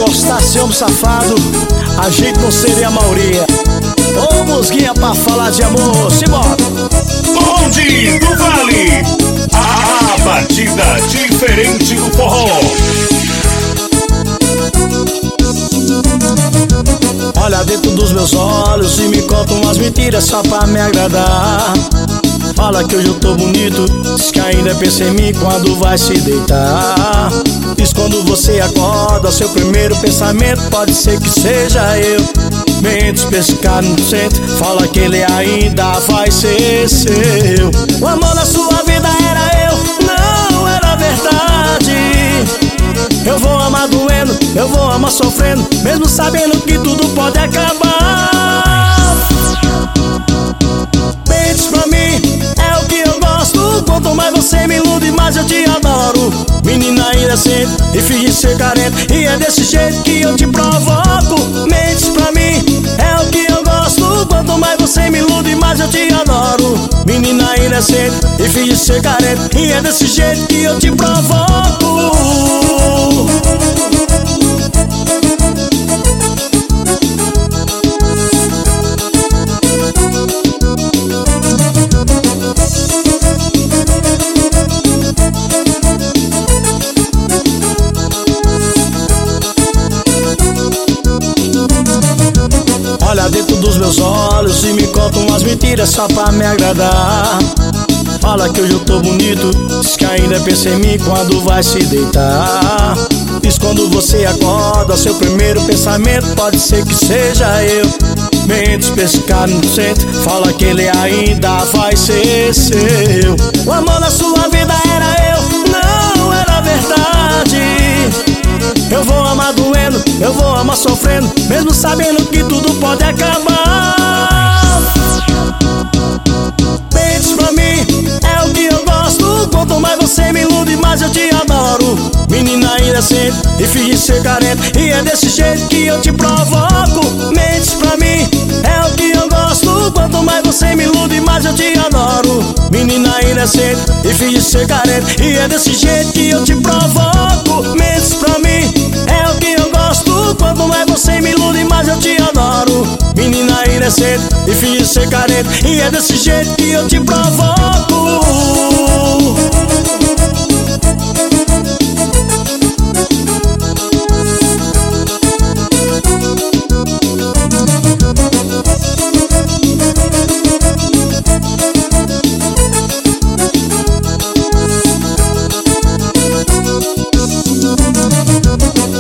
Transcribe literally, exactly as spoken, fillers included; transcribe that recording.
gostasse, homem safado, a gente não seria a maioria. Ô musguinha pra falar de amor, simbora! Bonde do Vale, a, a batida diferente do forró. Olha dentro dos meus olhos e me conta umas mentiras só pra me agradar. Fala que hoje eu tô bonito, diz que ainda pensa em mim quando vai se deitar. Diz quando você acorda, seu primeiro pensamento pode ser que seja eu. Mentes pescar no centro, fala que ele ainda vai ser seu. O amor na sua vida era eu, não era verdade. Eu vou amar doendo, eu vou amar sofrendo, mesmo sabendo que tudo pode acabar. Mentes pra mim é o que eu gosto. Quanto mais você me ilude, mais eu te adoro. Menina inocente e finge ser carente, e é desse jeito que eu te provoco. Mentes pra mim é o que eu gosto. Quanto mais você me ilude, mais eu te adoro. Menina inocente e finge ser carente, e é desse jeito que eu te provoco. Olha dentro dos meus olhos e me conta umas mentiras só pra me agradar. Fala que hoje eu tô bonito, diz que ainda pensa em mim quando vai se deitar. Diz quando você acorda, seu primeiro pensamento pode ser que seja eu. Mentes pescar no centro, fala que ele ainda vai ser seu. O amor na sua vida era eu, não era verdade. Eu vou amar doendo, eu vou amar sofrendo, mesmo sabendo que tudo pode acabar. Mentes pra mim é o que eu gosto. Quanto mais você me ilude, mais eu te adoro. Menina inocente e finge ser carente, e é desse jeito que eu te provoco. Mentes pra mim é o que eu gosto. Quanto mais você me ilude, mais eu te adoro. Menina inocente e finge ser carente, e é desse jeito que eu te provoco. Mentes pra mim é o que eu gosto. Quanto mais você me ilude, mais eu te adoro. Menina inocente e finge ser carente, e é desse jeito que eu te provoco.